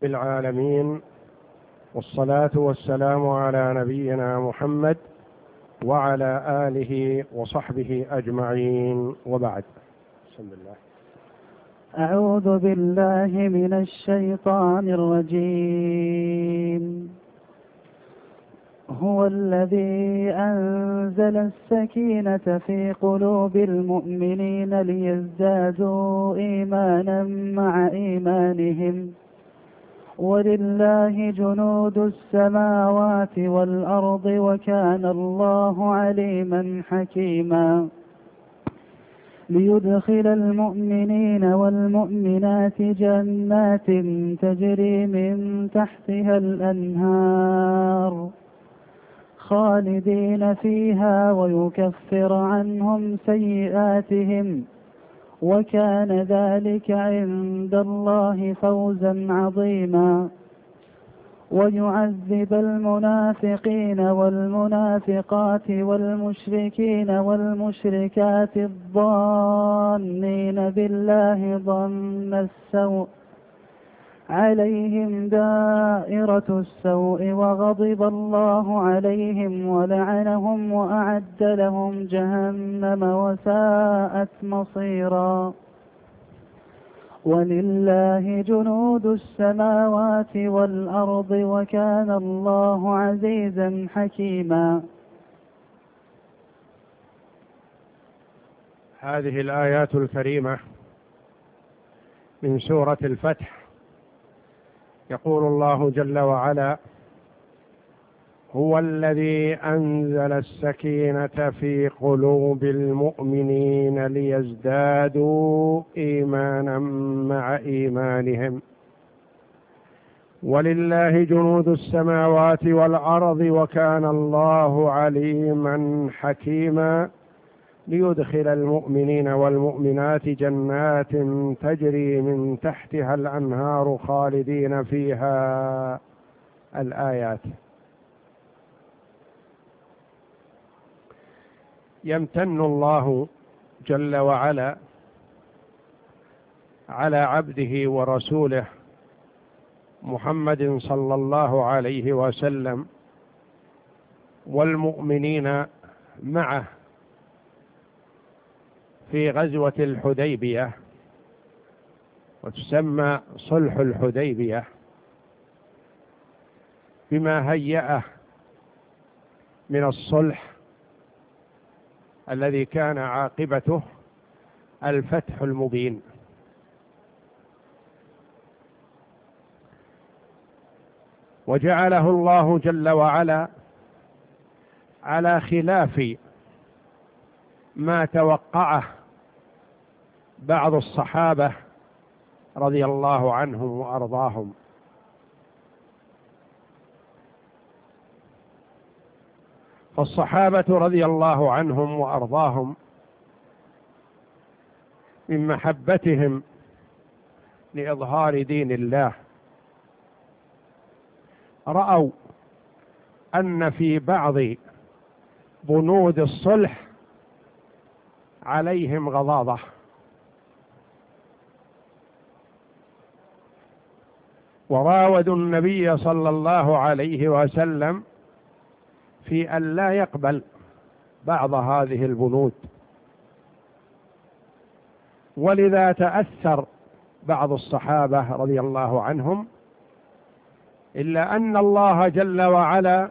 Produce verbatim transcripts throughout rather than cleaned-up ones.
بالعالمين، والصلاة والسلام على نبينا محمد وعلى آله وصحبه أجمعين، وبعد. بسم الله. أعوذ بالله من الشيطان الرجيم. هو الذي أنزل السكينة في قلوب المؤمنين ليزدادوا إيمانا مع إيمانهم، ولله جنود السماوات والأرض وكان الله عليما حكيما. ليدخل المؤمنين والمؤمنات جنات تجري من تحتها الأنهار خالدين فيها ويكفر عنهم سيئاتهم، وكان ذلك عند الله فوزا عظيما. ويعذب المنافقين والمنافقات والمشركين والمشركات الظانين بالله ظن السوء عليهم دائرة السوء، وغضب الله عليهم ولعنهم وأعد لهم جهنم وساءت مصيرا. ولله جنود السماوات والأرض وكان الله عزيزا حكيما. هذه الآيات الكريمة من سورة الفتح. يقول الله جل وعلا: هو الذي أنزل السكينة في قلوب المؤمنين ليزدادوا إيمانا مع إيمانهم، ولله جنود السماوات والأرض وكان الله عليما حكيما. ليدخل المؤمنين والمؤمنات جنات تجري من تحتها الأنهار خالدين فيها. الآيات. يمتن الله جل وعلا على عبده ورسوله محمد صلى الله عليه وسلم والمؤمنين معه في غزوة الحديبية، وتسمى صلح الحديبية، بما هيأه من الصلح الذي كان عاقبته الفتح المبين. وجعله الله جل وعلا على خلاف ما توقعه بعض الصحابة رضي الله عنهم وأرضاهم. فالصحابة رضي الله عنهم وأرضاهم من محبتهم لإظهار دين الله رأوا أن في بعض بنود الصلح عليهم غضاضة، وراودوا النبي صلى الله عليه وسلم في أن لا يقبل بعض هذه البنود، ولذا تأثر بعض الصحابة رضي الله عنهم، إلا أن الله جل وعلا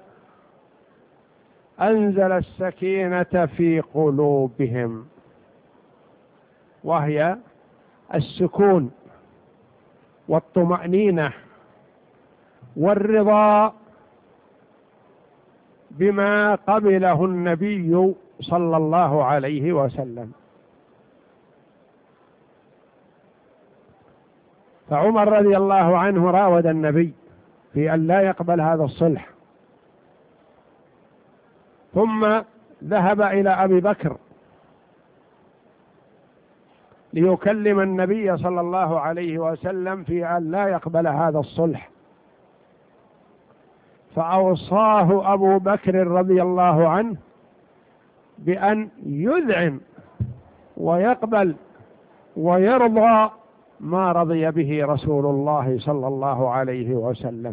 أنزل السكينة في قلوبهم، وهي السكون والطمأنينة والرضا بما قبله النبي صلى الله عليه وسلم. فعمر رضي الله عنه راود النبي في أن لا يقبل هذا الصلح، ثم ذهب إلى أبي بكر ليكلم النبي صلى الله عليه وسلم في أن لا يقبل هذا الصلح، فأوصاه أبو بكر رضي الله عنه بأن يذعن ويقبل ويرضى ما رضي به رسول الله صلى الله عليه وسلم.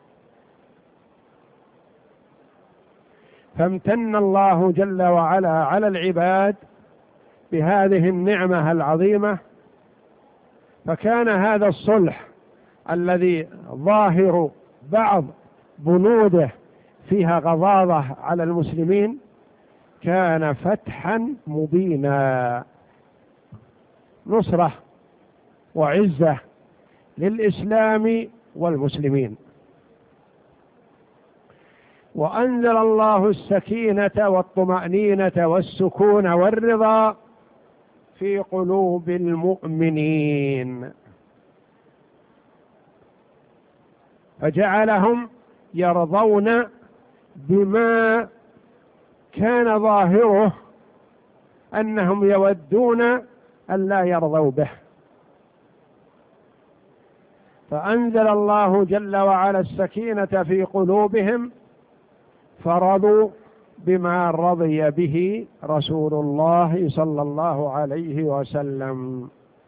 فامتن الله جل وعلا على العباد بهذه النعمة العظيمة، فكان هذا الصلح الذي ظاهر بعض بنوده فيها غضاضة على المسلمين كان فتحا مبينا، نصرة وعزة للإسلام والمسلمين. وأنزل الله السكينة والطمأنينة والسكون والرضا في قلوب المؤمنين، فجعلهم يرضون بما كان ظاهره أنهم يودون أن لا يرضوا به. فأنزل الله جل وعلا السكينة في قلوبهم فرضوا بما رضي به رسول الله صلى الله عليه وسلم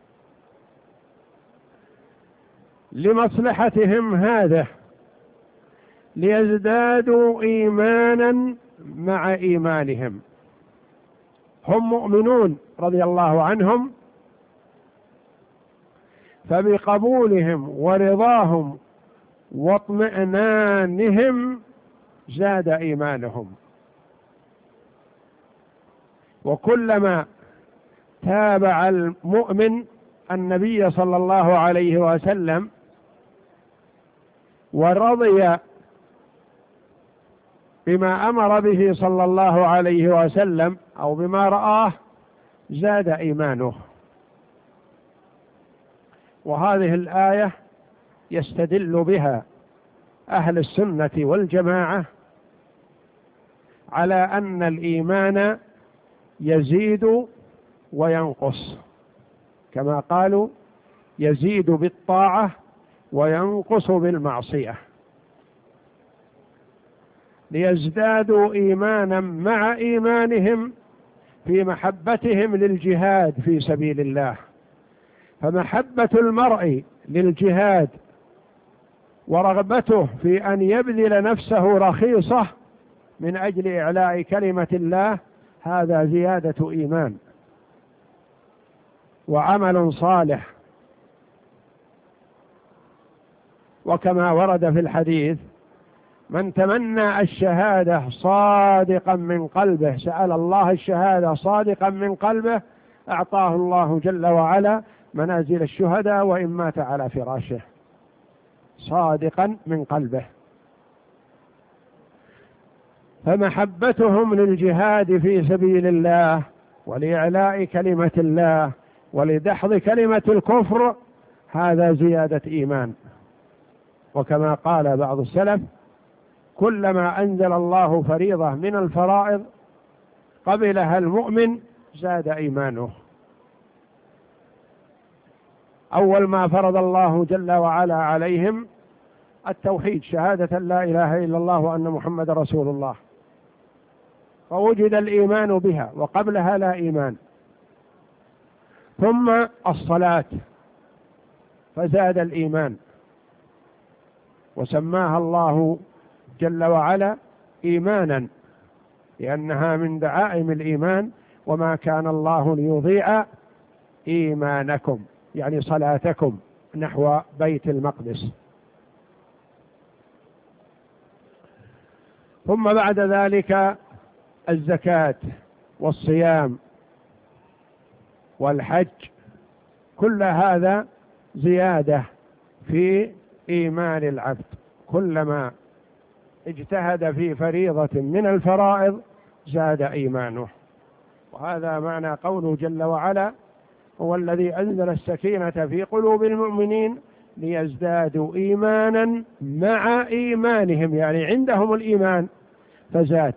لمصلحتهم هذا، ليزدادوا إيمانا مع إيمانهم. هم مؤمنون رضي الله عنهم، فبقبولهم ورضاهم واطمئنانهم زاد إيمانهم. وكلما تابع المؤمن النبي صلى الله عليه وسلم ورضي بما أمر به صلى الله عليه وسلم أو بما رآه زاد إيمانه. وهذه الآية يستدل بها أهل السنة والجماعة على أن الإيمان يزيد وينقص، كما قالوا يزيد بالطاعة وينقص بالمعصية، ليزدادوا إيمانا مع إيمانهم في محبتهم للجهاد في سبيل الله. فمحبة المرء للجهاد ورغبته في أن يبذل نفسه رخيصة من أجل إعلاء كلمة الله هذا زيادة إيمان وعمل صالح. وكما ورد في الحديث: من تمنى الشهادة صادقا من قلبه، سأل الله الشهادة صادقا من قلبه، أعطاه الله جل وعلا منازل الشهداء وإن مات على فراشه، صادقا من قلبه. فمحبتهم للجهاد في سبيل الله ولإعلاء كلمة الله ولدحض كلمة الكفر هذا زيادة إيمان. وكما قال بعض السلف: كلما أنزل الله فريضة من الفرائض قبلها المؤمن زاد إيمانه. أول ما فرض الله جل وعلا عليهم التوحيد، شهادة لا إله إلا الله وأن محمد رسول الله، فوجد الإيمان بها، وقبلها لا إيمان. ثم الصلاة فزاد الإيمان، وسماها الله جل وعلا إيمانا لأنها من دعائم الإيمان: وما كان الله ليضيع إيمانكم، يعني صلاتكم نحو بيت المقدس. ثم بعد ذلك الزكاة والصيام والحج، كل هذا زيادة في إيمان العبد. كلما اجتهد في فريضة من الفرائض زاد إيمانه. وهذا معنى قوله جل وعلا: هو الذي أنزل السكينة في قلوب المؤمنين ليزدادوا إيمانا مع إيمانهم، يعني عندهم الإيمان فزاد.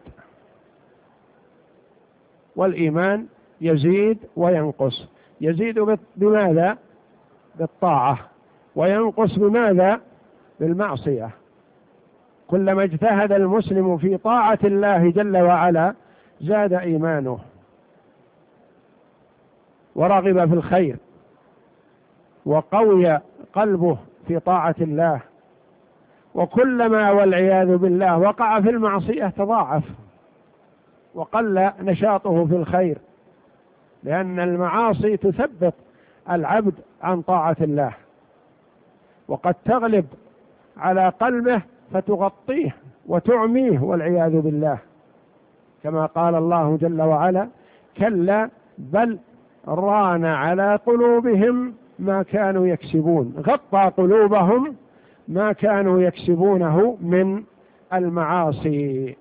والإيمان يزيد وينقص، يزيد بماذا؟ بالطاعة، وينقص بماذا؟ بالمعصية. كلما اجتهد المسلم في طاعة الله جل وعلا زاد إيمانه ورغب في الخير وقوي قلبه في طاعة الله، وكلما والعياذ بالله وقع في المعصية تضاعف وقل نشاطه في الخير، لأن المعاصي تثبط العبد عن طاعة الله، وقد تغلب على قلبه فتغطيه وتعميه والعياذ بالله، كما قال الله جل وعلا: كلا بل ران على قلوبهم ما كانوا يكسبون. غطى قلوبهم ما كانوا يكسبونه من المعاصي.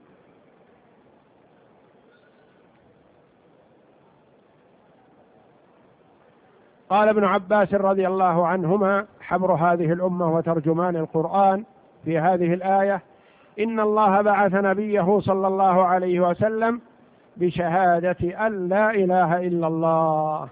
قال ابن عباس رضي الله عنهما حبر هذه الأمة وترجمان القرآن في هذه الآية: إن الله بعث نبيه صلى الله عليه وسلم بشهادة أن لا إله إلا الله،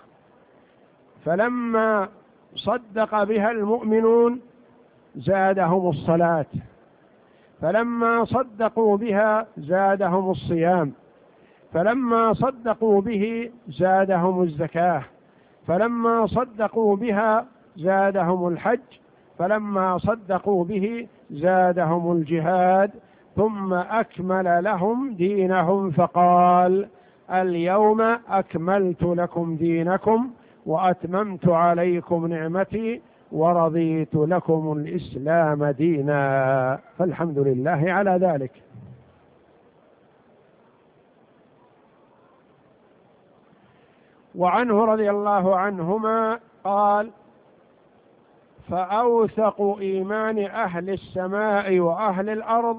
فلما صدق بها المؤمنون زادهم الصلاة، فلما صدقوا بها زادهم الصيام، فلما صدقوا به زادهم الزكاة، فلما صدقوا بها زادهم الحج، فلما صدقوا به زادهم الجهاد، ثم أكمل لهم دينهم فقال: اليوم أكملت لكم دينكم وأتممت عليكم نعمتي ورضيت لكم الإسلام دينا. فالحمد لله على ذلك. وعنه رضي الله عنهما قال: فأوثق إيمان أهل السماء وأهل الأرض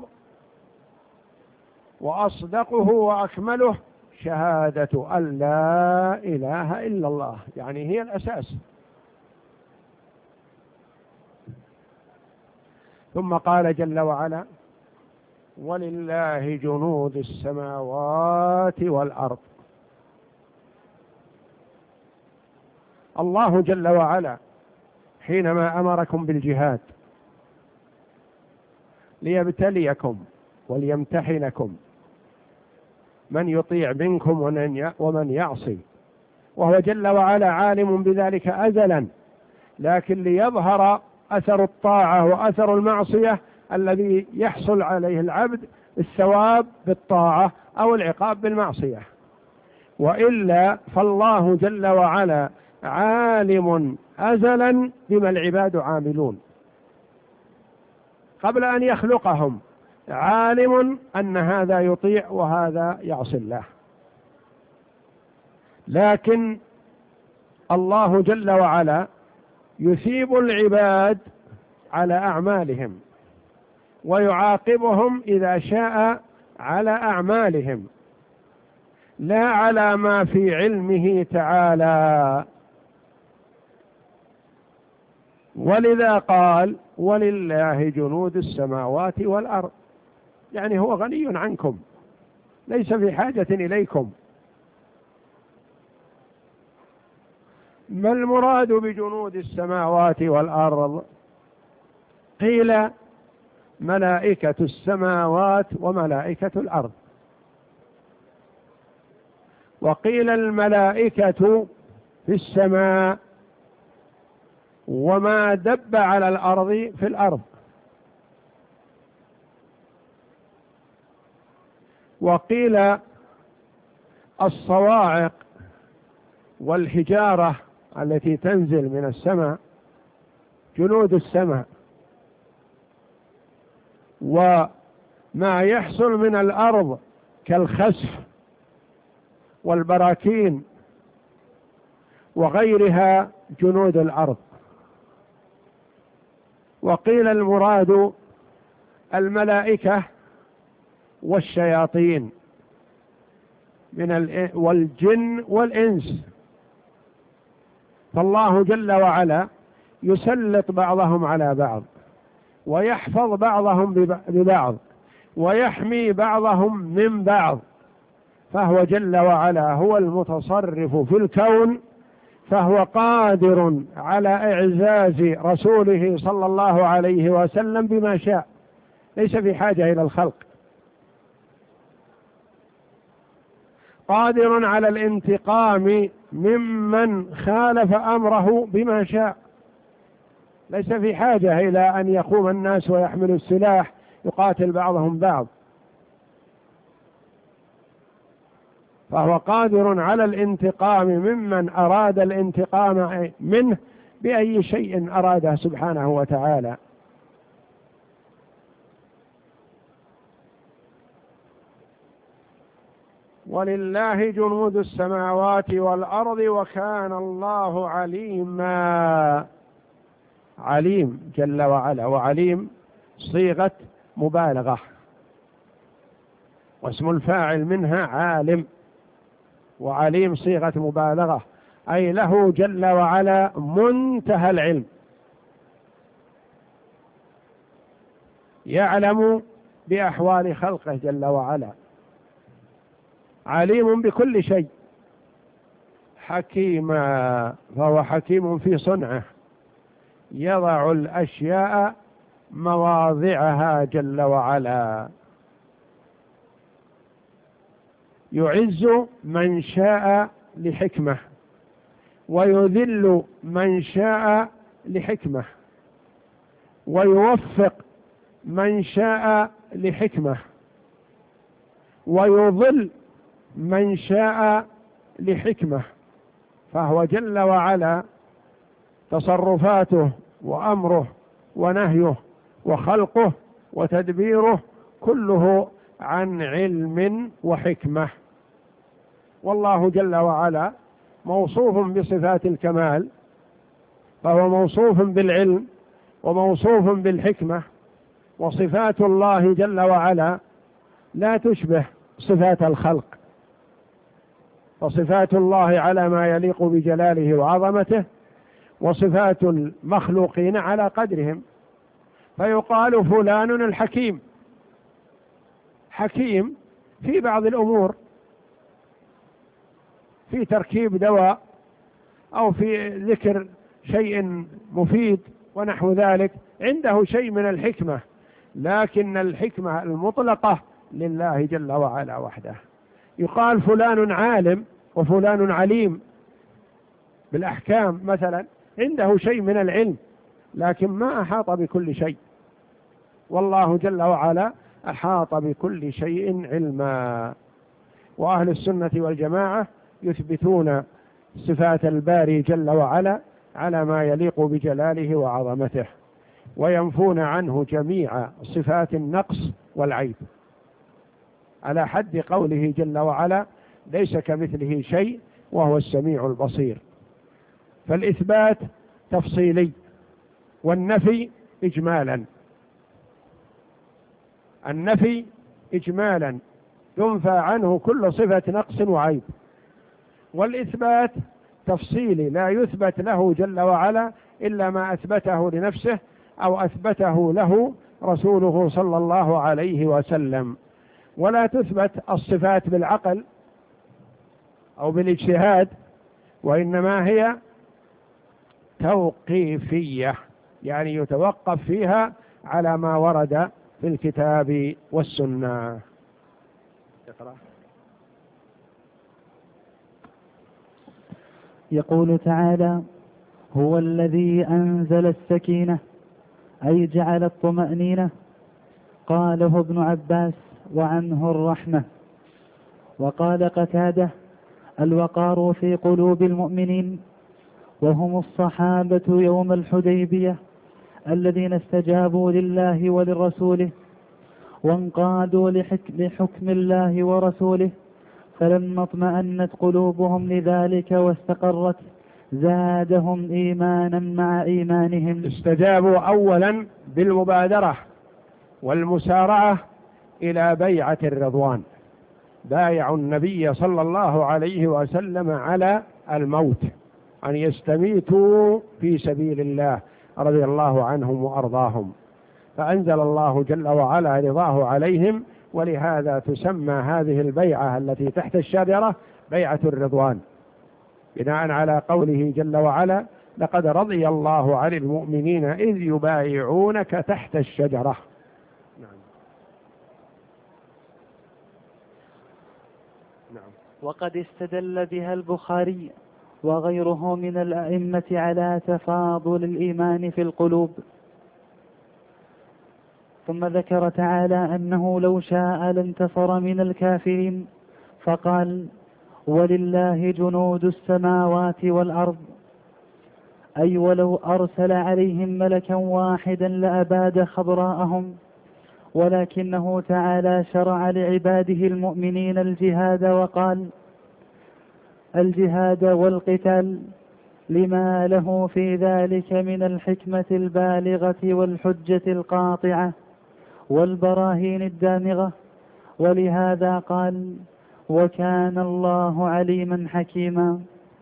وأصدقه وأكمله شهادة أن لا إله إلا الله، يعني هي الأساس. ثم قال جل وعلا: ولله جنود السماوات والأرض. الله جل وعلا حينما أمركم بالجهاد ليبتليكم وليمتحنكم من يطيع منكم ومن يعصي، وهو جل وعلا عالم بذلك أزلا، لكن ليظهر أثر الطاعة وأثر المعصية الذي يحصل عليه العبد الثواب بالطاعة أو العقاب بالمعصية، وإلا فالله جل وعلا عالم أزلا بما العباد عاملون، قبل أن يخلقهم عالم أن هذا يطيع وهذا يعصي الله، لكن الله جل وعلا يثيب العباد على أعمالهم ويعاقبهم إذا شاء على أعمالهم، لا على ما في علمه تعالى. ولذا قال: ولله جنود السماوات والأرض، يعني هو غني عنكم ليس في حاجة إليكم. ما المراد بجنود السماوات والأرض؟ قيل: ملائكة السماوات وملائكة الأرض، وقيل: الملائكة في السماء وما دب على الأرض في الأرض، وقيل: الصواعق والحجارة التي تنزل من السماء جنود السماء، وما يحصل من الأرض كالخسف والبراكين وغيرها جنود الأرض. وقيل: المراد الملائكة والشياطين من والجن والإنس، فالله جل وعلا يسلط بعضهم على بعض ويحفظ بعضهم ببعض ويحمي بعضهم من بعض، فهو جل وعلا هو المتصرف في الكون، فهو قادر على إعزاز رسوله صلى الله عليه وسلم بما شاء، ليس في حاجة إلى الخلق، قادر على الانتقام ممن خالف أمره بما شاء، ليس في حاجة إلى أن يقوم الناس ويحملوا السلاح يقاتل بعضهم بعض، فهو قادر على الانتقام ممن أراد الانتقام منه بأي شيء أراده سبحانه وتعالى. ولله جنود السماوات والأرض وكان الله عليما. عليم جل وعلا، وعليم صيغة مبالغة، واسم الفاعل منها عالم، وعليم صيغة مبالغة، أي له جل وعلا منتهى العلم، يعلم بأحوال خلقه جل وعلا، عليم بكل شيء، حكيما، فهو حكيم في صنعه، يضع الأشياء مواضعها جل وعلا، يعز من شاء لحكمة ويذل من شاء لحكمة، ويوفق من شاء لحكمة ويضل من شاء لحكمة. فهو جل وعلا تصرفاته وأمره ونهيه وخلقه وتدبيره كله عن علم وحكمة. والله جل وعلا موصوف بصفات الكمال، فهو موصوف بالعلم وموصوف بالحكمة، وصفات الله جل وعلا لا تشبه صفات الخلق، فصفات الله على ما يليق بجلاله وعظمته، وصفات المخلوقين على قدرهم. فيقال فلان الحكيم، حكيم في بعض الأمور، في تركيب دواء أو في ذكر شيء مفيد ونحو ذلك، عنده شيء من الحكمة، لكن الحكمة المطلقة لله جل وعلا وحده. يقال فلان عالم وفلان عليم بالأحكام مثلا، عنده شيء من العلم لكن ما أحاط بكل شيء، والله جل وعلا أحاط بكل شيء علما. وأهل السنة والجماعة يثبتون صفات الباري جل وعلا على ما يليق بجلاله وعظمته، وينفون عنه جميع صفات النقص والعيب، على حد قوله جل وعلا ليس كمثله شيء وهو السميع البصير. فالإثبات تفصيلي والنفي إجمالا، النفي إجمالا ينفى عنه كل صفة نقص وعيب، والإثبات تفصيلي لا يثبت له جل وعلا إلا ما أثبته لنفسه أو أثبته له رسوله صلى الله عليه وسلم. ولا تثبت الصفات بالعقل أو بالاجتهاد، وإنما هي توقيفية، يعني يتوقف فيها على ما ورد في الكتاب والسنة. يقول تعالى: هو الذي أنزل السكينة أي جعل الطمأنينة. قاله ابن عباس وعنه الرحمة. وقال قتادة: الوقار في قلوب المؤمنين، وهم الصحابة يوم الحديبية الذين استجابوا لله ولرسوله وانقادوا لحكم الله ورسوله، فلما اطمأنت قلوبهم لذلك واستقرت زادهم إيمانا مع إيمانهم. استجابوا أولا بالمبادرة والمسارعة إلى بيعة الرضوان، بايعوا النبي صلى الله عليه وسلم على الموت، أن يستميتوا في سبيل الله رضي الله عنهم وأرضاهم، فأنزل الله جل وعلا رضاه عليهم، ولهذا تسمى هذه البيعة التي تحت الشجرة بيعة الرضوان، بناء على قوله جل وعلا: لقد رضي الله عن المؤمنين إذ يبايعونك تحت الشجرة. نعم. نعم. وقد استدل بها البخاري وغيره من الأئمة على تفاضل الإيمان في القلوب. ثم ذكر تعالى أنه لو شاء لانتصر من الكافرين، فقال: ولله جنود السماوات والأرض، أي ولو أرسل عليهم ملكا واحدا لأباد خضراءهم، ولكنه تعالى شرع لعباده المؤمنين الجهاد، وقال: الجهاد والقتال لما له في ذلك من الحكمة البالغة والحجة القاطعة والبراهين الدامغة. ولهذا قال: وكان الله عليما حكيما.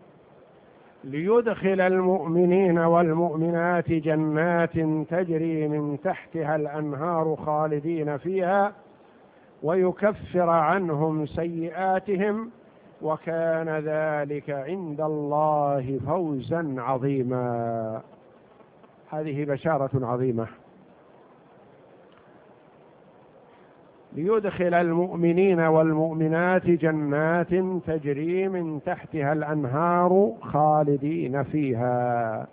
ليدخل المؤمنين والمؤمنات جنات تجري من تحتها الأنهار خالدين فيها ويكفر عنهم سيئاتهم وكان ذلك عند الله فوزا عظيما. هذه بشارة عظيمة. ليدخل المؤمنين والمؤمنات جنات تجري من تحتها الأنهار خالدين فيها.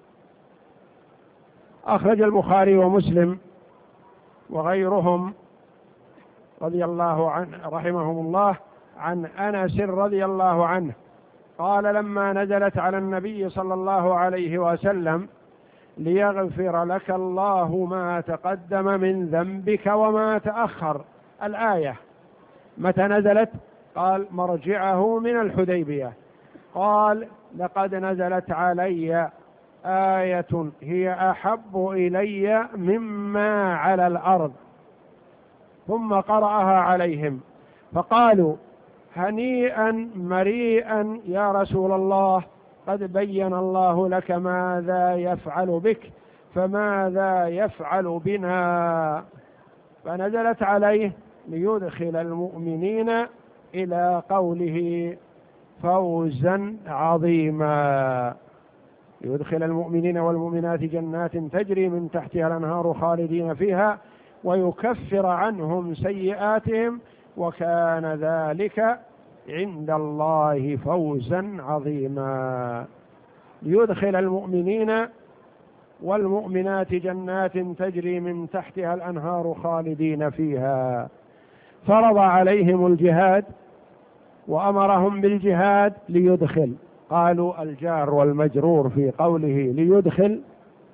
أخرج البخاري ومسلم وغيرهم رضي الله عنه رحمهم الله عن أنس رضي الله عنه قال: لما نزلت على النبي صلى الله عليه وسلم: ليغفر لك الله ما تقدم من ذنبك وما تأخر، الآية متى نزلت؟ قال: مرجعه من الحديبية. قال: لقد نزلت علي آية هي أحب إلي مما على الأرض. ثم قرأها عليهم فقالوا: هنيئا مريئا يا رسول الله، قد بين الله لك ماذا يفعل بك، فماذا يفعل بنا؟ فنزلت عليه: ليدخل المؤمنين إلى قوله فوزا عظيما. يدخل المؤمنين والمؤمنات جنات تجري من تحتها الأنهار خالدين فيها ويكفر عنهم سيئاتهم وكان ذلك عند الله فوزا عظيما. ليدخل المؤمنين والمؤمنات جنات تجري من تحتها الأنهار خالدين فيها. فرض عليهم الجهاد وأمرهم بالجهاد ليدخل. قالوا الجار والمجرور في قوله ليدخل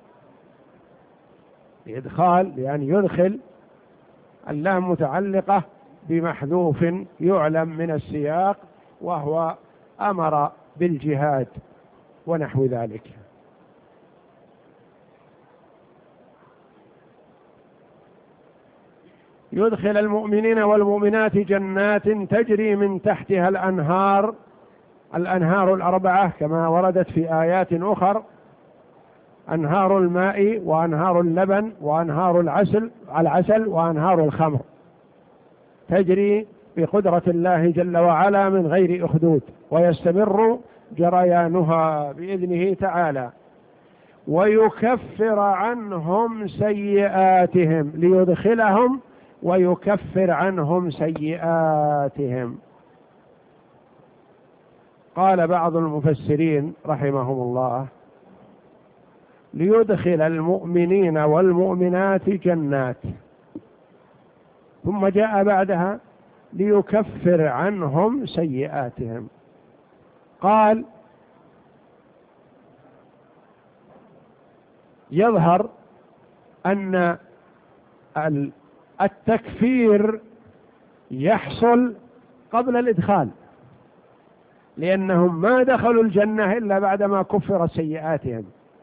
إدخال لأن يدخل، اللام متعلقة بمحذوف يعلم من السياق وهو أمر بالجهاد ونحو ذلك. يدخل المؤمنين والمؤمنات جنات تجري من تحتها الأنهار، الأنهار الأربعة كما وردت في آيات أخر: أنهار الماء وأنهار اللبن وأنهار العسل العسل وأنهار الخمر، تجري بقدرة الله جل وعلا من غير أخدود ويستمر جريانها بإذنه تعالى. ويكفر عنهم سيئاتهم، ليدخلهم ويكفر عنهم سيئاتهم. قال بعض المفسرين رحمهم الله: ليدخل المؤمنين والمؤمنات جنات، ثم جاء بعدها ليكفر عنهم سيئاتهم. قال: يظهر أن التكفير يحصل قبل الإدخال، لأنهم ما دخلوا الجنة إلا بعدما كفر سيئاتهم.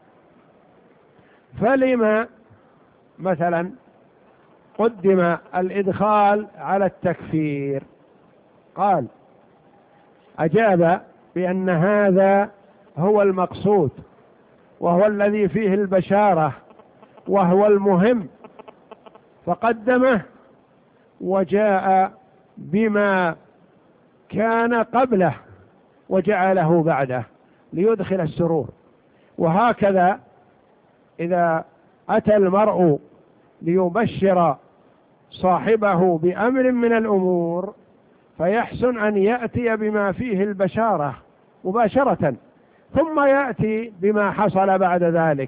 فلما مثلا قدم الإدخال على التكفير؟ قال: أجاب بأن هذا هو المقصود وهو الذي فيه البشارة وهو المهم، فقدمه وجاء بما كان قبله وجعله بعده ليدخل السرور. وهكذا إذا أتى المرء ليبشر صاحبه بأمر من الأمور فيحسن أن يأتي بما فيه البشارة مباشرة، ثم يأتي بما حصل بعد ذلك.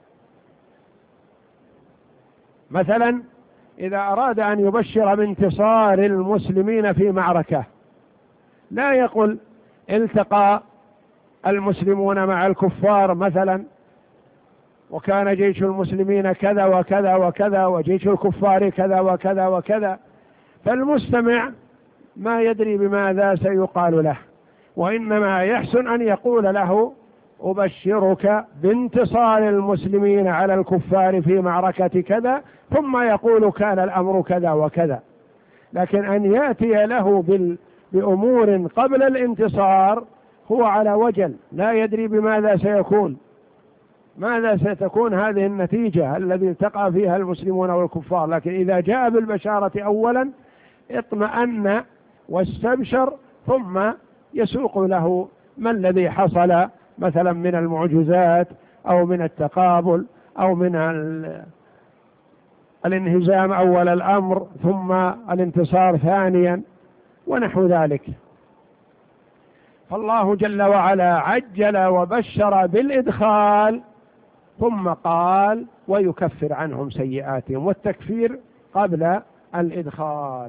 مثلا إذا أراد أن يبشر بانتصار المسلمين في معركة، لا يقول التقى المسلمون مع الكفار مثلا وكان جيش المسلمين كذا وكذا وكذا وجيش الكفار كذا وكذا وكذا، فالمستمع ما يدري بماذا سيقال له، وإنما يحسن أن يقول له أبشرك بانتصار المسلمين على الكفار في معركة كذا، ثم يقول كان الأمر كذا وكذا. لكن أن يأتي له بال بأمور قبل الانتصار هو على وجل، لا يدري بماذا سيكون، ماذا ستكون هذه النتيجة الذي التقى فيها المسلمون والكفار. لكن إذا جاء بالبشارة أولا اطمأن واستبشر، ثم يسوق له ما الذي حصل مثلا من المعجزات أو من التقابل أو من الانهزام أول الأمر ثم الانتصار ثانيا ونحو ذلك. فالله جل وعلا عجل وبشر بالإدخال، ثم قال ويكفر عنهم سيئاتهم، والتكفير قبل الإدخال.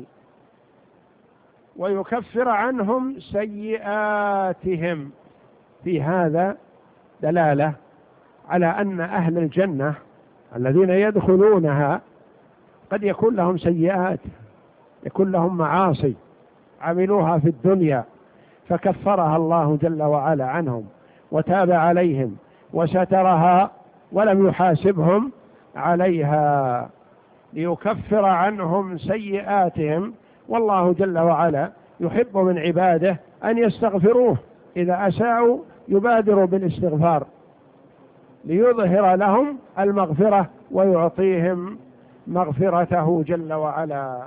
ويكفر عنهم سيئاتهم، في هذا دلالة على أن أهل الجنة الذين يدخلونها قد يكون لهم سيئات، يكون لهم معاصي عملوها في الدنيا فكفرها الله جل وعلا عنهم وتاب عليهم وسترها ولم يحاسبهم عليها، ليكفر عنهم سيئاتهم. والله جل وعلا يحب من عباده أن يستغفروه، إذا أساءوا يبادر بالاستغفار ليظهر لهم المغفرة ويعطيهم مغفرته جل وعلا.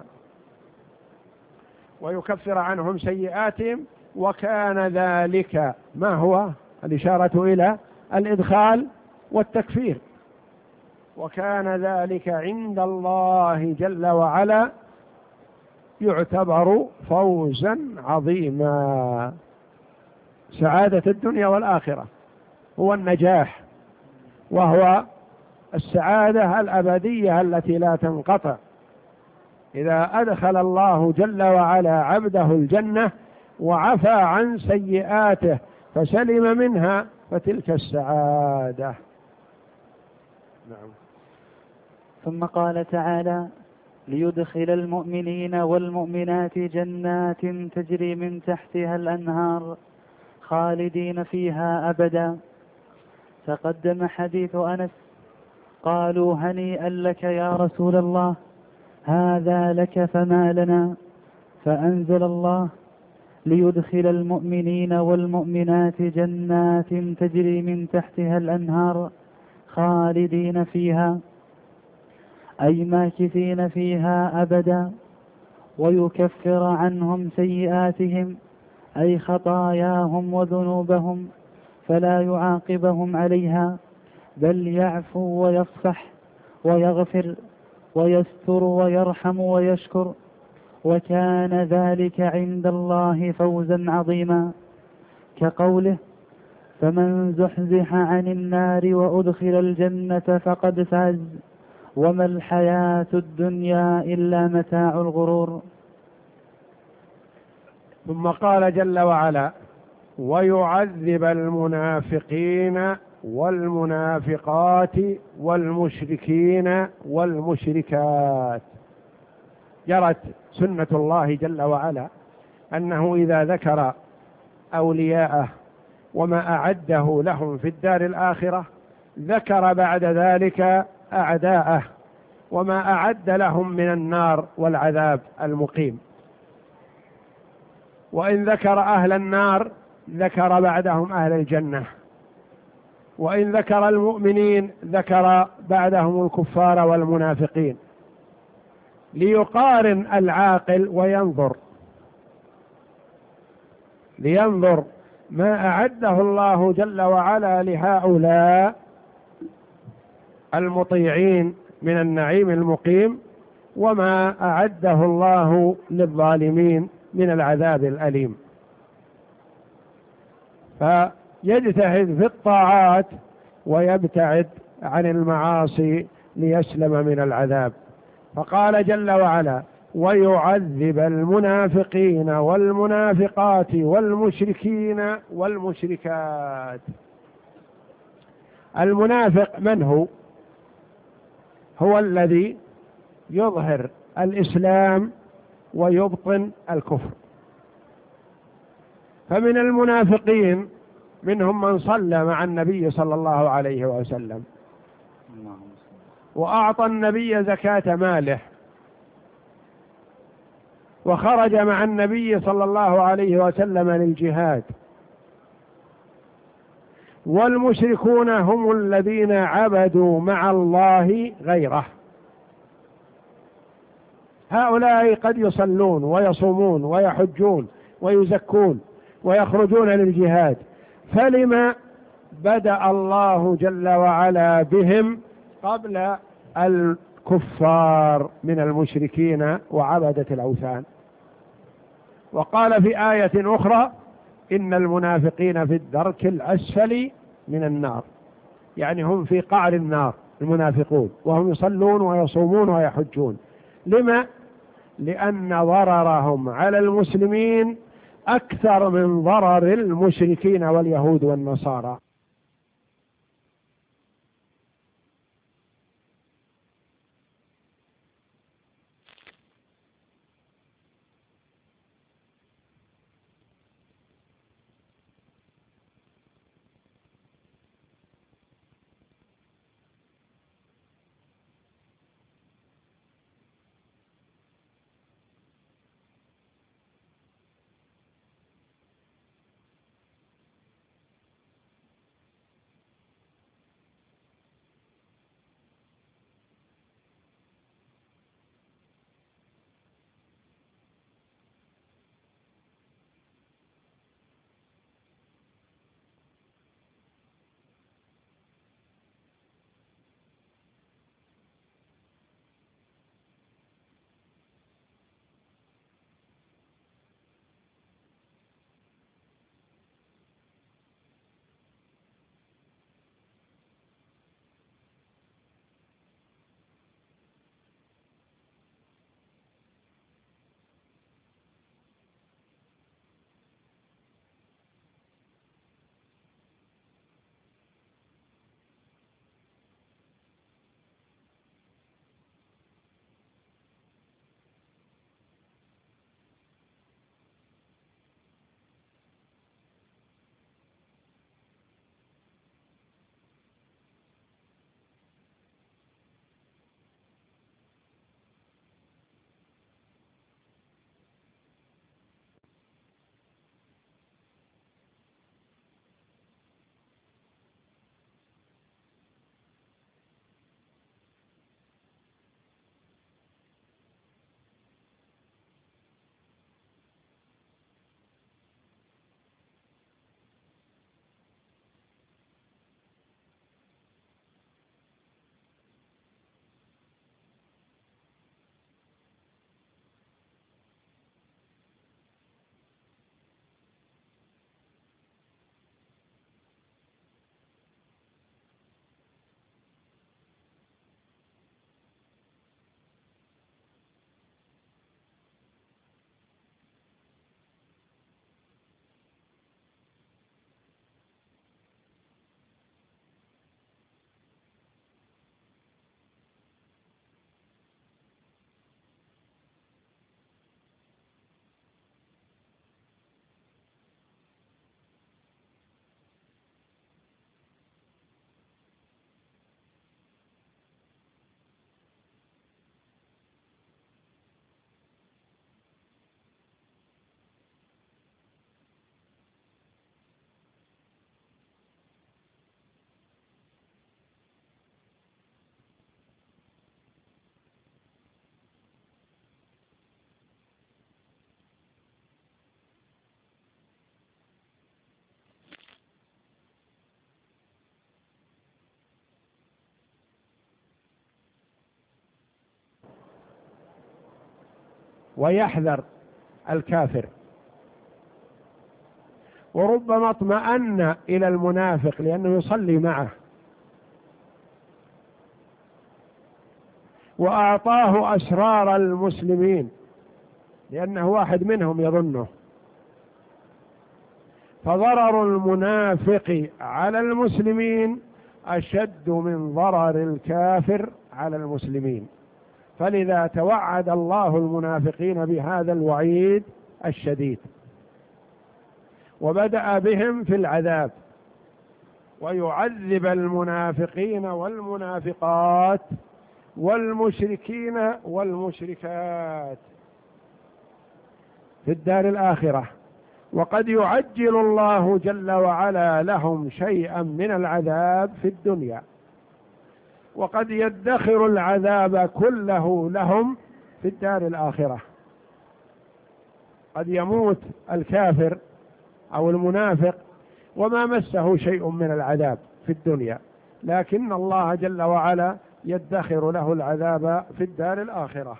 ويكفر عنهم سيئاتهم، وكان ذلك ما هو الإشارة إلى الإدخال والتكفير، وكان ذلك عند الله جل وعلا يعتبر فوزا عظيما. سعادة الدنيا والآخرة هو النجاح، وهو السعادة الأبدية التي لا تنقطع. إذا أدخل الله جل وعلا عبده الجنة وعفى عن سيئاته فسلم منها، فتلك السعادة. نعم. ثم قال تعالى ليدخل المؤمنين والمؤمنات جنات تجري من تحتها الأنهار خالدين فيها أبدا. تقدم حديث أنس قالوا هنيئا لك يا رسول الله، هذا لك فما لنا؟ فأنزل الله ليدخل المؤمنين والمؤمنات جنات تجري من تحتها الأنهار خالدين فيها، أي ماكثين فيها أبدا، ويكفر عنهم سيئاتهم أي خطاياهم وذنوبهم، فلا يعاقبهم عليها، بل يعفو ويصفح ويغفر ويستر ويرحم ويشكر، وكان ذلك عند الله فوزا عظيما. كقوله فمن زحزح عن النار وأدخل الجنة فقد فاز، وما الحياة الدنيا إلا متاع الغرور. ثم قال جل وعلا ويعذب المنافقين والمنافقات والمشركين والمشركات. جرت سنة الله جل وعلا أنه إذا ذكر أولياءه وما أعده لهم في الدار الآخرة ذكر بعد ذلك أعداءه وما أعد لهم من النار والعذاب المقيم. وإن ذكر أهل النار ذكر بعدهم أهل الجنة، وإن ذكر المؤمنين ذكر بعدهم الكفار والمنافقين، ليقارن العاقل وينظر لينظر ما أعده الله جل وعلا لهؤلاء المطيعين من النعيم المقيم، وما أعده الله للظالمين من العذاب الأليم. يجتهد في الطاعات ويبتعد عن المعاصي ليسلم من العذاب. فقال جل وعلا: ويعذب المنافقين والمنافقات والمشركين والمشركات. المنافق من هو؟ هو الذي يظهر الإسلام ويبطن الكفر. فمن المنافقين منهم من صلى مع النبي صلى الله عليه وسلم وأعطى النبي زكاة ماله وخرج مع النبي صلى الله عليه وسلم للجهاد. والمشركون هم الذين عبدوا مع الله غيره. هؤلاء قد يصلون ويصومون ويحجون ويزكون ويخرجون للجهاد، فلما بدأ الله جل وعلا بهم قبل الكفار من المشركين وعبدة الأوثان؟ وقال في آية أخرى: إن المنافقين في الدرك الأسفل من النار، يعني هم في قعر النار المنافقون، وهم يصلون ويصومون ويحجون. لما؟ لأن ضررهم على المسلمين أكثر من ضرر المشركين واليهود والنصارى. ويحذر الكافر وربما اطمأن إلى المنافق لأنه يصلي معه، وأعطاه أسرار المسلمين لأنه واحد منهم يظنه. فضرر المنافق على المسلمين أشد من ضرر الكافر على المسلمين، فلذا توعد الله المنافقين بهذا الوعيد الشديد، وبدأ بهم في العذاب، ويعذب المنافقين والمنافقات والمشركين والمشركات في الدار الآخرة. وقد يعجل الله جل وعلا لهم شيئا من العذاب في الدنيا، وقد يدخر العذاب كله لهم في الدار الآخرة. قد يموت الكافر أو المنافق وما مسه شيء من العذاب في الدنيا، لكن الله جل وعلا يدخر له العذاب في الدار الآخرة.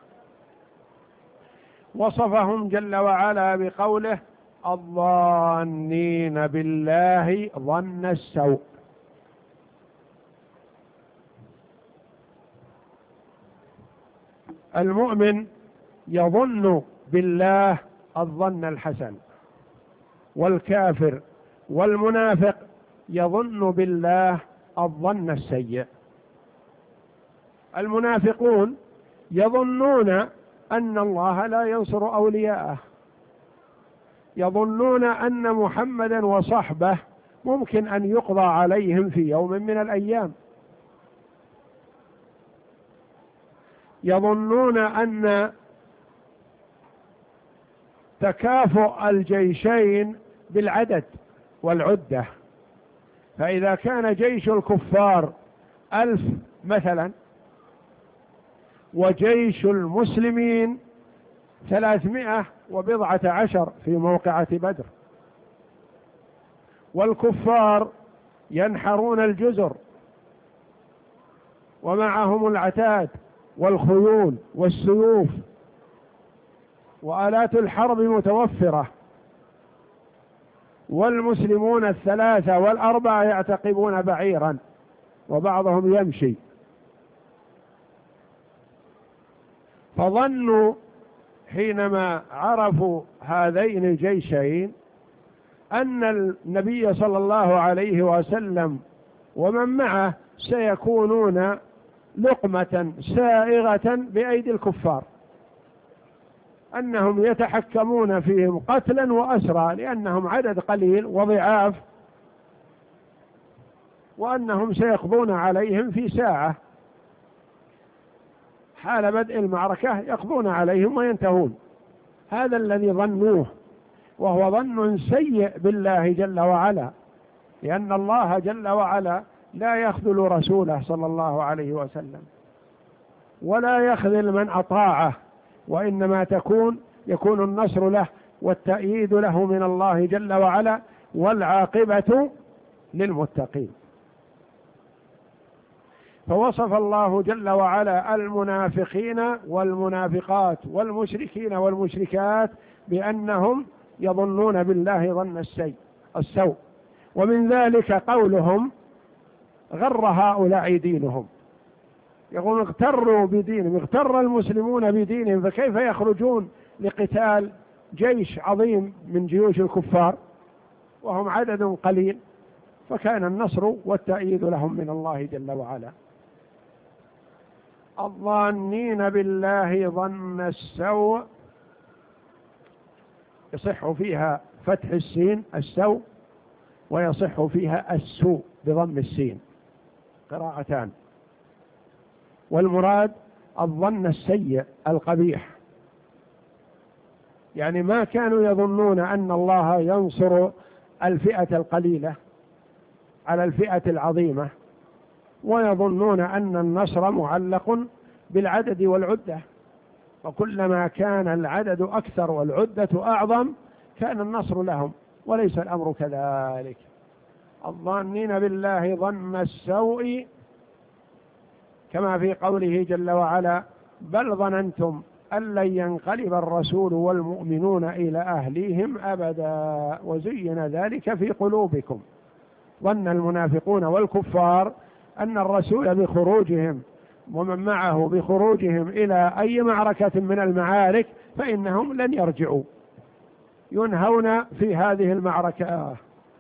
وصفهم جل وعلا بقوله: الظانين بالله ظن السوء. المؤمن يظن بالله الظن الحسن، والكافر والمنافق يظن بالله الظن السيء. المنافقون يظنون أن الله لا ينصر أولياءه، يظنون أن محمدا وصحبه ممكن أن يقضى عليهم في يوم من الأيام، يظنون أن تكافؤ الجيشين بالعدد والعدة، فإذا كان جيش الكفار ألف مثلا وجيش المسلمين ثلاثمائة وبضعة عشر في موقعة بدر، والكفار ينحرون الجزر ومعهم العتاد والخيول والسيوف وآلات الحرب متوفرة، والمسلمون الثلاثة والأربعة يعتقبون بعيرا وبعضهم يمشي. فظنوا حينما عرفوا هذين الجيشين أن النبي صلى الله عليه وسلم ومن معه سيكونون لقمة سائغة بأيدي الكفار، أنهم يتحكمون فيهم قتلا وأسرى لأنهم عدد قليل وضعاف، وأنهم سيقضون عليهم في ساعة، حال بدء المعركة يقضون عليهم وينتهون. هذا الذي ظنوه، وهو ظن سيء بالله جل وعلا، لأن الله جل وعلا لا يخذل رسوله صلى الله عليه وسلم ولا يخذل من أطاعه، وإنما تكون يكون النصر له والتأييد له من الله جل وعلا، والعاقبة للمتقين. فوصف الله جل وعلا المنافقين والمنافقات والمشركين والمشركات بأنهم يظنون بالله ظن السوء، ومن ذلك قولهم: غر هؤلاء دينهم. يقول اغتروا بدينهم، اغتر المسلمون بدينهم، فكيف يخرجون لقتال جيش عظيم من جيوش الكفار وهم عدد قليل؟ فكان النصر والتأييد لهم من الله جل وعلا. الظانين بالله ظن السوء، يصح فيها فتح السين السوء، ويصح فيها السوء بضم السين، قراءتان. والمراد الظن السيء القبيح، يعني ما كانوا يظنون أن الله ينصر الفئة القليلة على الفئة العظيمة، ويظنون أن النصر معلق بالعدد والعدة، وكلما كان العدد أكثر والعدة أعظم كان النصر لهم، وليس الأمر كذلك. الظانين بالله ظن السوء، كما في قوله جل وعلا: بل ظننتم أن لن ينقلب الرسول والمؤمنون إلى أهليهم أبدا، وزين ذلك في قلوبكم. ظن المنافقون والكفار أن الرسول بخروجهم ومن معه بخروجهم إلى أي معركة من المعارك فإنهم لن يرجعوا، ينهون في هذه المعركة.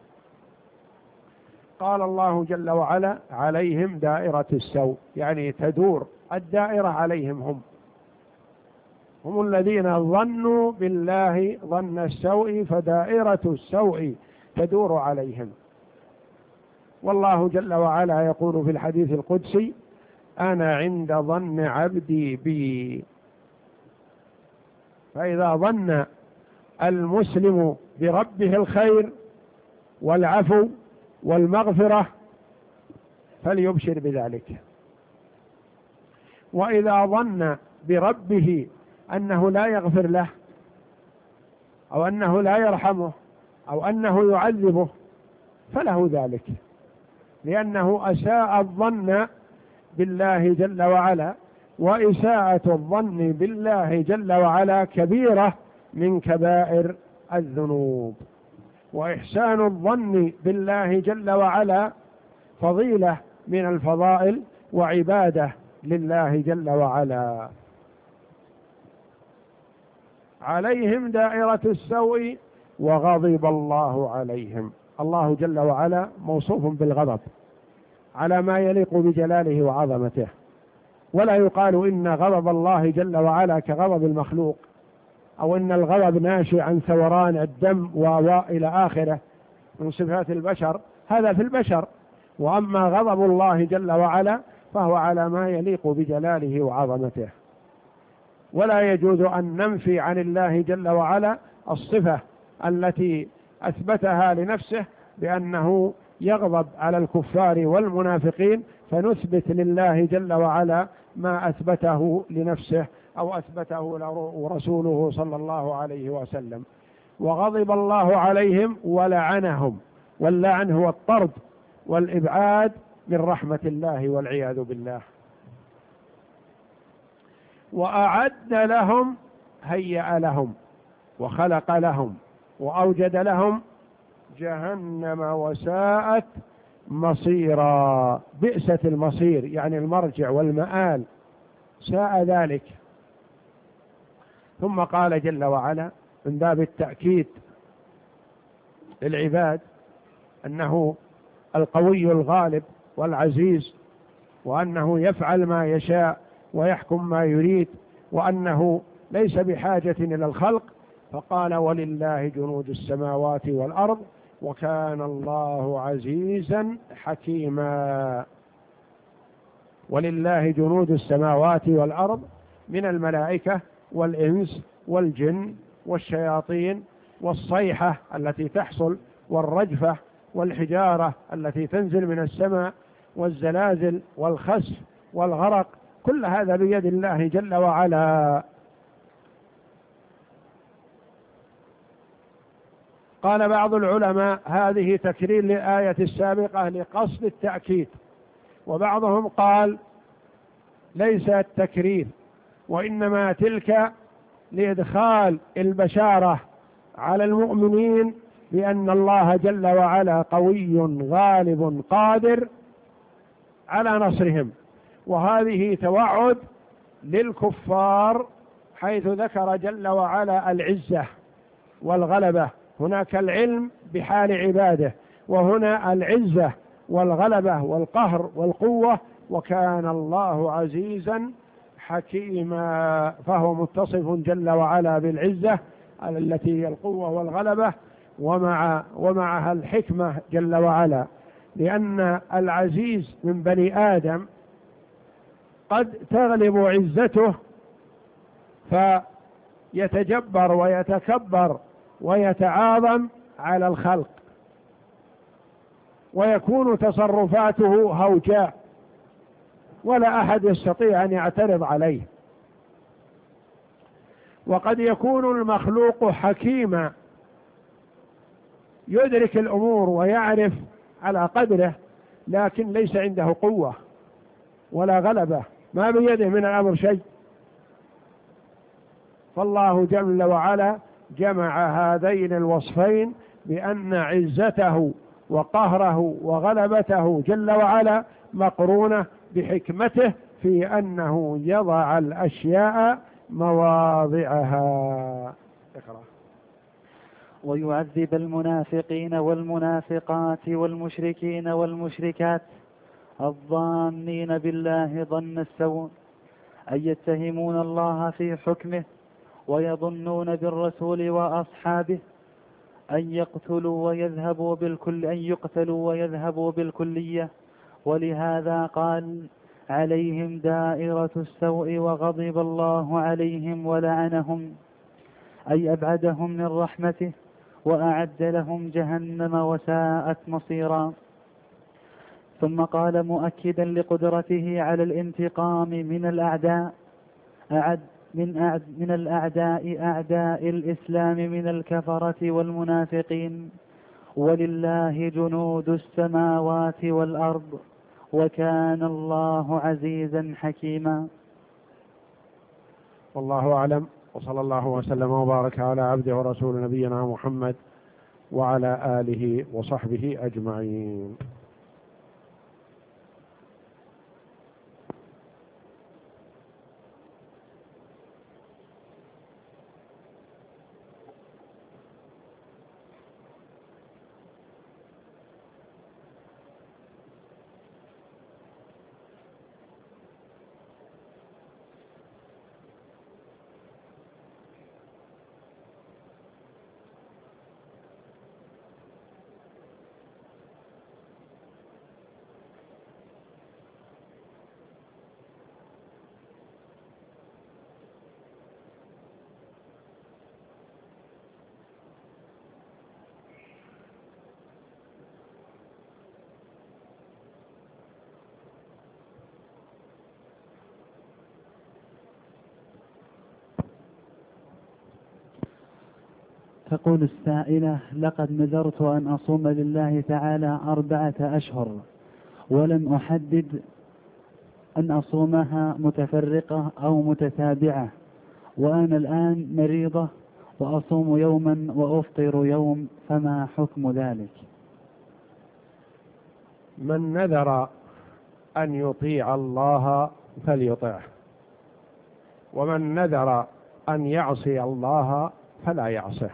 قال الله جل وعلا: عليهم دائرة السوء، يعني تدور الدائرة عليهم، هم هم الذين ظنوا بالله ظن السوء، فدائرة السوء تدور عليهم. والله جل وعلا يقول في الحديث القدسي: أنا عند ظن عبدي بي. فإذا ظن المسلم بربه الخير والعفو والمغفرة فليبشر بذلك، وإذا ظن بربه أنه لا يغفر له أو أنه لا يرحمه أو أنه يعذبه فله ذلك، لأنه أساء الظن بالله جل وعلا، وإساءة الظن بالله جل وعلا كبيرة من كبائر الذنوب، وإحسان الظن بالله جل وعلا فضيلة من الفضائل وعبادة لله جل وعلا. عليهم دائرة السوء وغضب الله عليهم. الله جل وعلا موصوف بالغضب على ما يليق بجلاله وعظمته، ولا يقال إن غضب الله جل وعلا كغضب المخلوق، أو إن الغضب ناشئ عن ثوران الدم وإلى آخره من صفات البشر، هذا في البشر. وأما غضب الله جل وعلا فهو على ما يليق بجلاله وعظمته، ولا يجوز أن ننفي عن الله جل وعلا الصفة التي أثبتها لنفسه بأنه يغضب على الكفار والمنافقين، فنثبت لله جل وعلا ما أثبته لنفسه أو أثبته رسوله صلى الله عليه وسلم. وغضب الله عليهم ولعنهم، واللعن هو الطرد والإبعاد من رحمة الله والعياذ بالله. وأعد لهم، هيأ لهم وخلق لهم وأوجد لهم جهنم وساءت مصيرا. بئست المصير يعني المرجع والمآل، ساء ذلك. ثم قال جل وعلا من باب التأكيد للعباد أنه القوي الغالب والعزيز، وأنه يفعل ما يشاء ويحكم ما يريد، وأنه ليس بحاجة إلى الخلق، فقال: ولله جنود السماوات والأرض وكان الله عزيزا حكيما. ولله جنود السماوات والأرض من الملائكة والإنس والجن والشياطين، والصيحة التي تحصل، والرجفة والحجارة التي تنزل من السماء، والزلازل والخسف والغرق، كل هذا بيد الله جل وعلا. قال بعض العلماء: هذه تكرير للآية السابقة لقصد التأكيد، وبعضهم قال: ليس التكرير، وإنما تلك لإدخال البشارة على المؤمنين بأن الله جل وعلا قوي غالب قادر على نصرهم. وهذه توعد للكفار، حيث ذكر جل وعلا العزة والغلبة. هناك العلم بحال عباده، وهنا العزة والغلبة والقهر والقوة. وكان الله عزيزا حكيما، فهو متصف جل وعلا بالعزة التي هي القوة والغلبة، ومع ومعها الحكمة جل وعلا، لأن العزيز من بني آدم قد تغلب عزته فيتجبر ويتكبر ويتعاظم على الخلق، ويكون تصرفاته هوجاء ولا أحد يستطيع أن يعترض عليه. وقد يكون المخلوق حكيما يدرك الأمور ويعرف على قدره، لكن ليس عنده قوة ولا غلبة، ما بيده من الأمر شيء. فالله جل وعلا جمع هذين الوصفين بأن عزته وقهره وغلبته جل وعلا مقرونة بحكمته في أنه يضع الأشياء مواضعها. اقرأ. ويعذب المنافقين والمنافقات والمشركين والمشركات الظانين بالله ظن السوء، أن يتهمون الله في حكمه ويظنون بالرسول وأصحابه أن يقتلوا ويذهبوا بالكل أن يقتلوا ويذهبوا بالكلية. ولهذا قال: عليهم دائرة السوء وغضب الله عليهم ولعنهم، أي أبعدهم من رحمته وأعد لهم جهنم وساءت مصيرا. ثم قال مؤكدا لقدرته على الانتقام من الأعداء أعد من, أعد من الأعداء أعداء الإسلام من الكفرة والمنافقين: ولله جنود السماوات والأرض وكان الله عزيزا حكيما. والله أعلم، وصلى الله وسلم وبارك على عبده ورسول نبينا محمد وعلى آله وصحبه أجمعين. تقول السائلة: لقد نذرت أن أصوم لله تعالى أربعة أشهر ولم أحدد أن أصومها متفرقة أو متتابعة، وأنا الآن مريضة وأصوم يوما وأفطر يوم، فما حكم ذلك؟ من نذر أن يطيع الله فليطعه، ومن نذر أن يعصي الله فلا يعصه.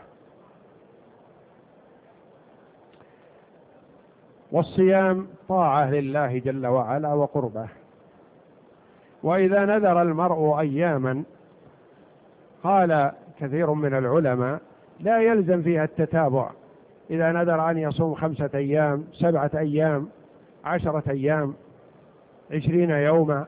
والصيام طاعة لله جل وعلا وقربه، وإذا نذر المرء أياما قال كثير من العلماء لا يلزم فيها التتابع، إذا نذر أن يصوم خمسة أيام سبعة أيام عشرة أيام عشرين يوما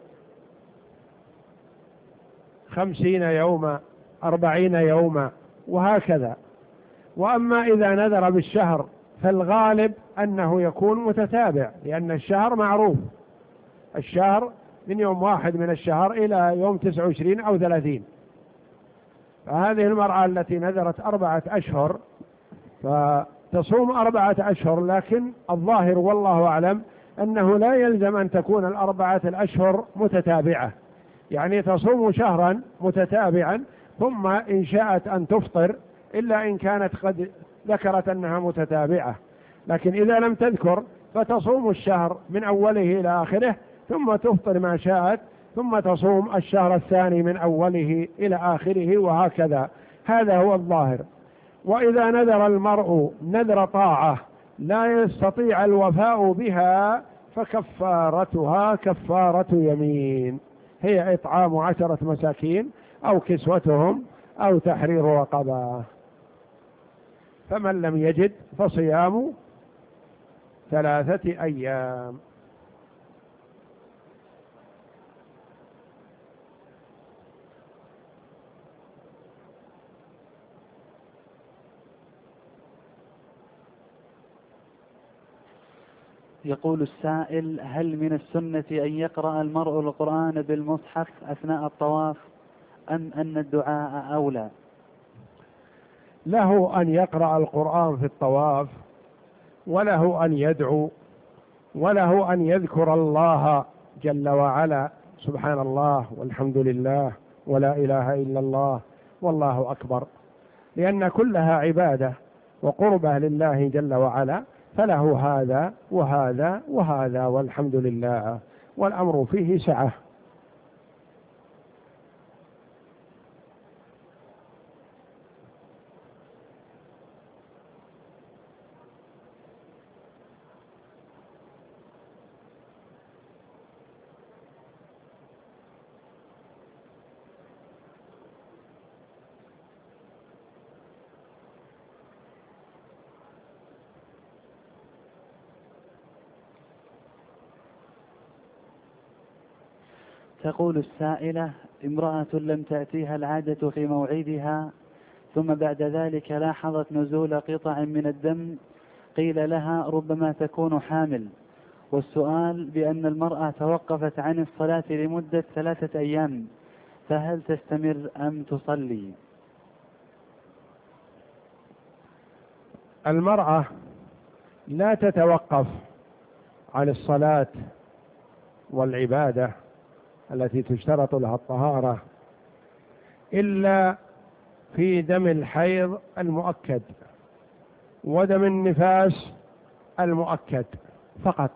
خمسين يوما أربعين يوما وهكذا. وأما إذا نذر بالشهر فالغالب أنه يكون متتابع، لأن الشهر معروف، الشهر من يوم واحد من الشهر إلى يوم تسعة وعشرين أو ثلاثين. فهذه المرأة التي نذرت أربعة أشهر فتصوم أربعة أشهر، لكن الظاهر والله أعلم أنه لا يلزم أن تكون الأربعة الأشهر متتابعة، يعني تصوم شهرا متتابعا ثم إن شاءت أن تفطر، إلا إن كانت قد ذكرت أنها متتابعة. لكن إذا لم تذكر فتصوم الشهر من أوله إلى آخره ثم تفطر ما شاءت، ثم تصوم الشهر الثاني من أوله إلى آخره وهكذا. هذا هو الظاهر. وإذا نذر المرء نذر طاعة لا يستطيع الوفاء بها فكفارتها كفارة يمين، هي إطعام عشرة مساكين أو كسوتهم أو تحرير رقبة. فمن لم يجد فصيام ثلاثة أيام. يقول السائل: هل من السنة أن يقرأ المرء القرآن بالمصحف أثناء الطواف أم أن الدعاء أولى؟ له أن يقرأ القرآن في الطواف، وله أن يدعو، وله أن يذكر الله جل وعلا، سبحان الله والحمد لله ولا إله إلا الله والله أكبر، لأن كلها عبادة وقربة لله جل وعلا، فله هذا وهذا وهذا والحمد لله، والأمر فيه سعة. تقول السائلة: امرأة لم تأتيها العادة في موعدها، ثم بعد ذلك لاحظت نزول قطع من الدم، قيل لها ربما تكون حامل، والسؤال بأن المرأة توقفت عن الصلاة لمدة ثلاثة أيام، فهل تستمر أم تصلي؟ المرأة لا تتوقف عن الصلاة والعبادة التي تشترط لها الطهارة إلا في دم الحيض المؤكد ودم النفاس المؤكد فقط.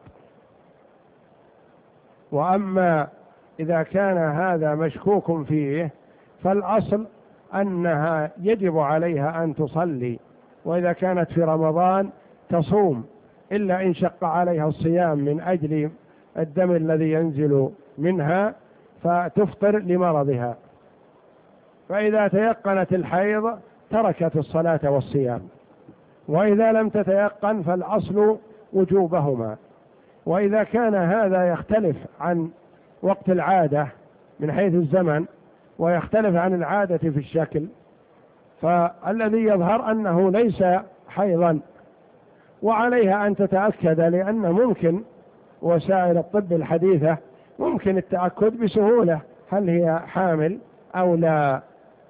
وأما إذا كان هذا مشكوك فيه فالأصل أنها يجب عليها أن تصلي، وإذا كانت في رمضان تصوم، إلا إن شق عليها الصيام من أجل الدم الذي ينزل منها فتفطر لمرضها. فإذا تيقنت الحيض تركت الصلاة والصيام، وإذا لم تتيقن فالأصل وجوبهما. وإذا كان هذا يختلف عن وقت العادة من حيث الزمن ويختلف عن العادة في الشكل، فالذي يظهر أنه ليس حيضا، وعليها أن تتأكد، لأن ممكن وسائل الطب الحديثة ممكن التأكد بسهولة هل هي حامل أو لا،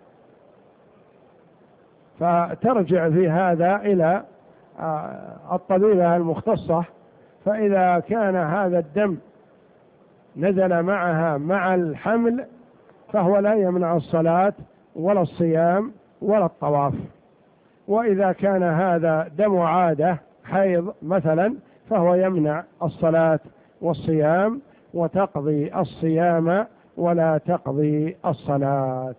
فترجع في هذا إلى الطبيبة المختصة. فإذا كان هذا الدم نزل معها مع الحمل فهو لا يمنع الصلاة ولا الصيام ولا الطواف. وإذا كان هذا دم عادة حيض مثلا فهو يمنع الصلاة والصيام، وتقضي الصيام ولا تقضي الصلاة.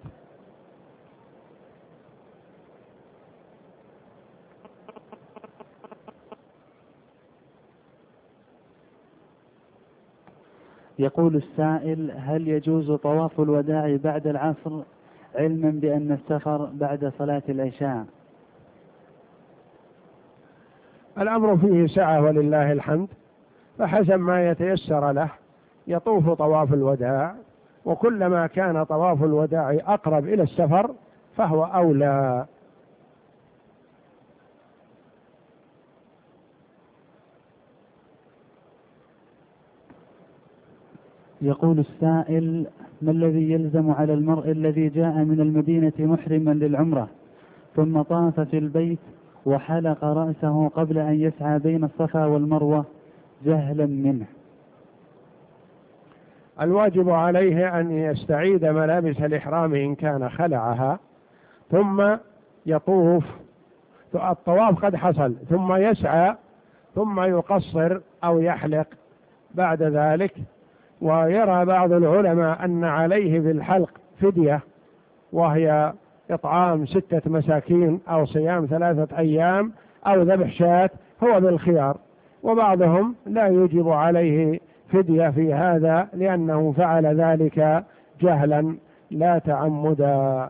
يقول السائل: هل يجوز طواف الوداع بعد العصر علما بأن السفر بعد صلاة العشاء؟ الأمر فيه سعة ولله الحمد، فحسب ما يتيسر له يطوف طواف الوداع، وكلما كان طواف الوداع أقرب إلى السفر فهو أولى. يقول السائل: ما الذي يلزم على المرء الذي جاء من المدينة محرما للعمرة ثم طاف في البيت وحلق رأسه قبل أن يسعى بين الصفا والمروة جهلا منه؟ الواجب عليه أن يستعيد ملابس الإحرام إن كان خلعها، ثم يطوف. الطواف قد حصل، ثم يسعى، ثم يقصر أو يحلق بعد ذلك. ويرى بعض العلماء أن عليه بالحلق فدية، وهي إطعام ستة مساكين أو صيام ثلاثة أيام أو ذبح شاة، هو بالخيار. وبعضهم لا يجب عليه فدية في هذا لأنه فعل ذلك جهلا لا تعمدا.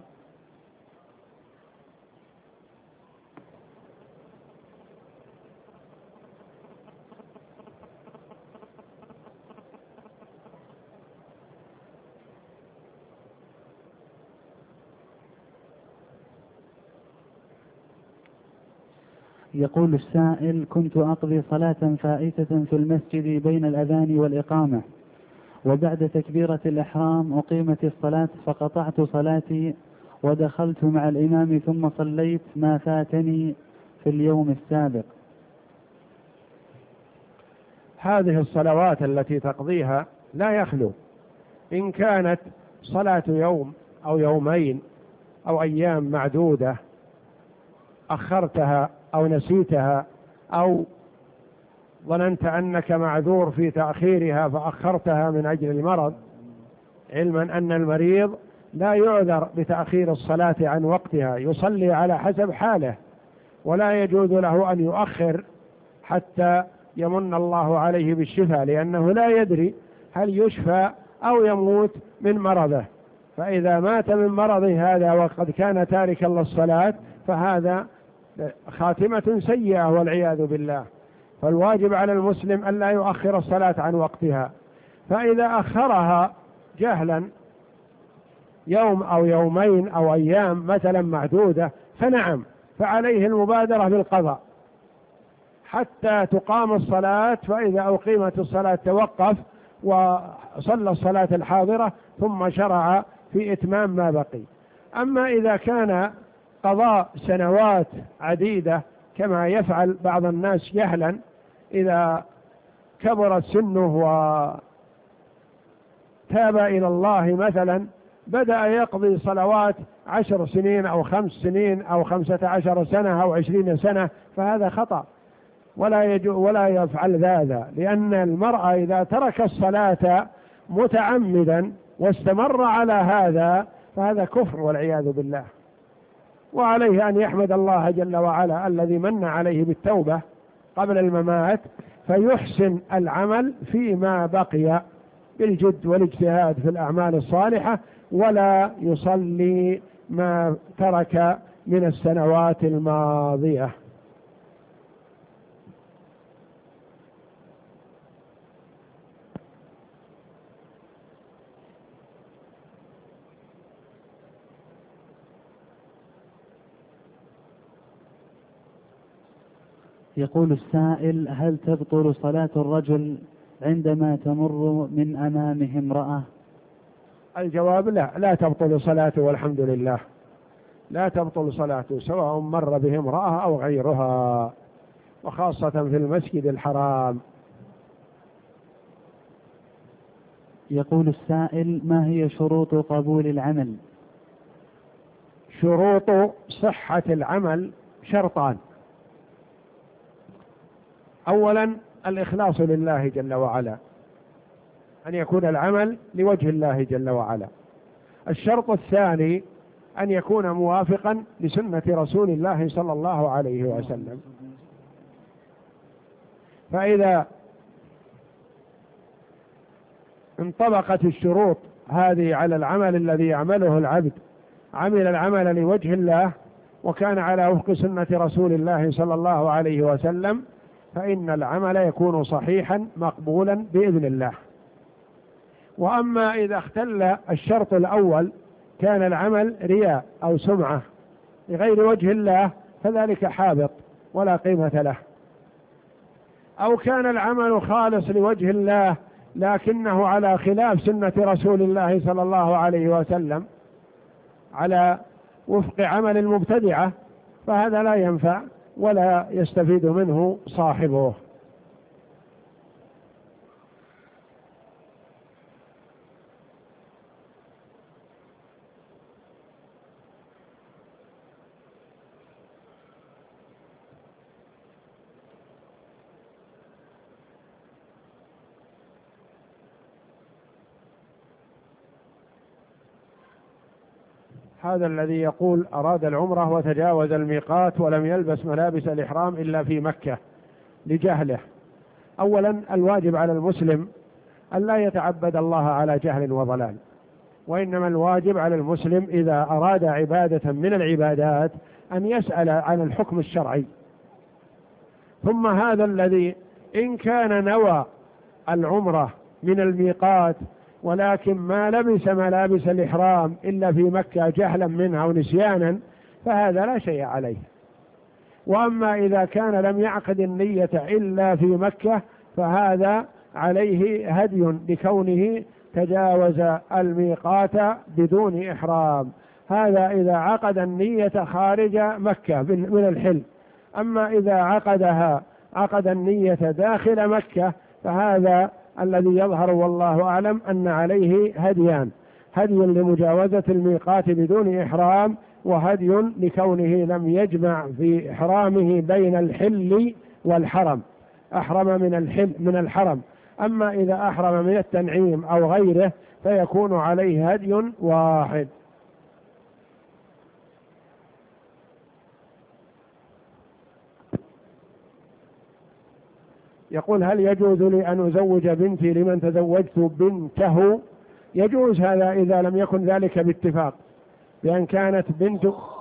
يقول السائل: كنت أقضي صلاة فائتة في المسجد بين الأذان والإقامة، وبعد تكبيرة الإحرام أقيمت الصلاة فقطعت صلاتي ودخلت مع الإمام ثم صليت ما فاتني في اليوم السابق. هذه الصلوات التي تقضيها لا يخلو، إن كانت صلاة يوم أو يومين أو أيام معدودة أخرتها أو نسيتها أو ظننت أنك معذور في تأخيرها فأخرتها من أجل المرض، علما أن المريض لا يعذر بتأخير الصلاة عن وقتها، يصلي على حسب حاله، ولا يجوز له أن يؤخر حتى يمن الله عليه بالشفاء، لأنه لا يدري هل يشفى أو يموت من مرضه. فإذا مات من مرضه هذا وقد كان تاركا للصلاة فهذا خاتمة سيئة والعياذ بالله. فالواجب على المسلم أن لا يؤخر الصلاة عن وقتها، فإذا أخرها جهلا يوم أو يومين أو أيام مثلا معدودة فنعم، فعليه المبادرة بالقضاء حتى تقام الصلاة، فإذا أقيمت الصلاة توقف وصلى الصلاة الحاضرة ثم شرع في إتمام ما بقي. أما إذا كان قضاء سنوات عديدة كما يفعل بعض الناس جهلا، إذا كبرت سنه وتاب إلى الله مثلا بدأ يقضي صلوات عشر سنين أو خمس سنين أو خمسة عشر سنة أو عشرين سنة، فهذا خطأ ولا يجو ولا يفعل هذا، لأن المرأة إذا ترك الصلاة متعمدا واستمر على هذا فهذا كفر والعياذ بالله. وعليه أن يحمد الله جل وعلا الذي من عليه بالتوبة قبل الممات، فيحسن العمل فيما بقي بالجد والاجتهاد في الأعمال الصالحة، ولا يصلي ما ترك من السنوات الماضية. يقول السائل: هل تبطل صلاة الرجل عندما تمر من أمامه امرأة؟ الجواب لا، لا تبطل صلاته والحمد لله، لا تبطل صلاته سواء مر به امرأة أو غيرها، وخاصة في المسجد الحرام. يقول السائل: ما هي شروط قبول العمل؟ شروط صحة العمل شرطان: أولا الإخلاص لله جل وعلا، أن يكون العمل لوجه الله جل وعلا. الشرط الثاني أن يكون موافقا لسنة رسول الله صلى الله عليه وسلم. فإذا انطبقت الشروط هذه على العمل الذي يعمله العبد، عمل العمل لوجه الله وكان على وفق سنة رسول الله صلى الله عليه وسلم، فإن العمل يكون صحيحا مقبولا بإذن الله. وأما إذا اختل الشرط الأول، كان العمل رياء أو سمعة لغير وجه الله، فذلك حابط ولا قيمة له. أو كان العمل خالص لوجه الله لكنه على خلاف سنة رسول الله صلى الله عليه وسلم، على وفق عمل المبتدعة، فهذا لا ينفع ولا يستفيد منه صاحبه. هذا الذي يقول أراد العمرة وتجاوز الميقات ولم يلبس ملابس الإحرام إلا في مكة لجهله. أولا الواجب على المسلم أن لا يتعبد الله على جهل وضلال، وإنما الواجب على المسلم إذا أراد عبادة من العبادات أن يسأل عن الحكم الشرعي. ثم هذا الذي إن كان نوى العمرة من الميقات ولكن ما لبس ملابس الإحرام إلا في مكة جهلا منها ونسيانا، فهذا لا شيء عليه. وأما إذا كان لم يعقد النية إلا في مكة فهذا عليه هدي لكونه تجاوز الميقات بدون إحرام، هذا إذا عقد النية خارج مكة من الحل. أما إذا عقدها عقد النية داخل مكة فهذا الذي يظهر والله أعلم أن عليه هديان: هدي لمجاوزة الميقات بدون إحرام، وهدي لكونه لم يجمع في إحرامه بين الحل والحرم، أحرم من الحل من الحرم. أما إذا أحرم من التنعيم أو غيره فيكون عليه هدي واحد. يقول: هل يجوز لي أن أزوج بنتي لمن تزوجت بنته؟ يجوز هذا إذا لم يكن ذلك باتفاق، بأن كانت بنت